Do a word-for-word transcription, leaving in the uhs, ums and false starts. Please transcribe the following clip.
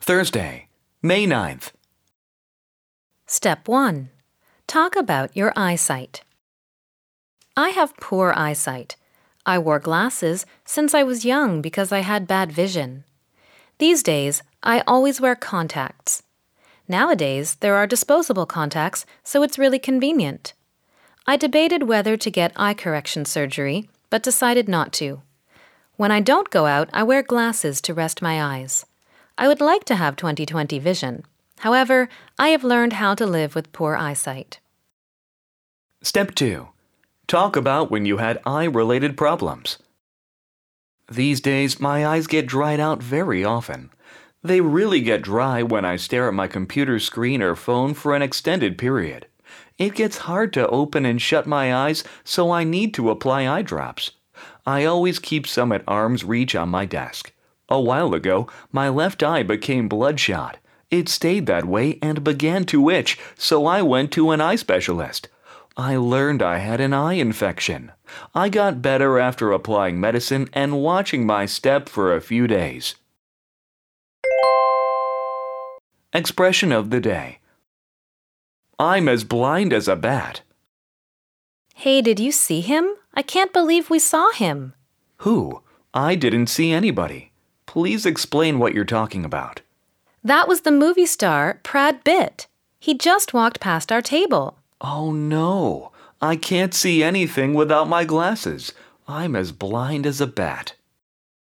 Thursday, May ninth. Step one. Talk about your eyesight. I have poor eyesight. I wore glasses since I was young because I had bad vision. These days, I always wear contacts. Nowadays, there are disposable contacts, so it's really convenient. I debated whether to get eye correction surgery, but decided not to. When I don't go out, I wear glasses to rest my eyes. I would like to have twenty twenty vision. However, I have learned how to live with poor eyesight. Step two. Talk about when you had eye-related problems. These days, my eyes get dried out very often. They really get dry when I stare at my computer screen or phone for an extended period. It gets hard to open and shut my eyes, so I need to apply eye drops. I always keep some at arm's reach on my desk. A while ago, my left eye became bloodshot. It stayed that way and began to itch, so I went to an eye specialist. I learned I had an eye infection. I got better after applying medicine and watching my step for a few days. Expression of the day. I'm as blind as a bat. Hey, did you see him? I can't believe we saw him. Who? I didn't see anybody. Please explain what you're talking about. That was the movie star, Brad Pitt. He just walked past our table. Oh no, I can't see anything without my glasses. I'm as blind as a bat.